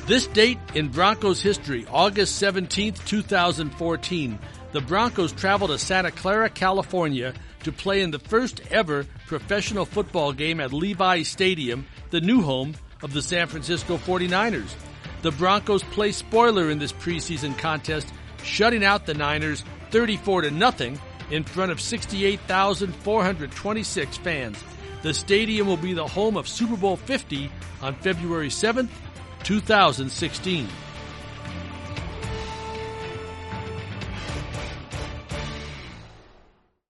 This date in Broncos history, August 17th, 2014, the Broncos traveled to Santa Clara, California to play in the first ever professional football game at Levi's Stadium, the new home of the San Francisco 49ers. The Broncos play spoiler in this preseason contest, shutting out the Niners 34-0 in front of 68,426 fans. The stadium will be the home of Super Bowl 50 on February 7th, 2016.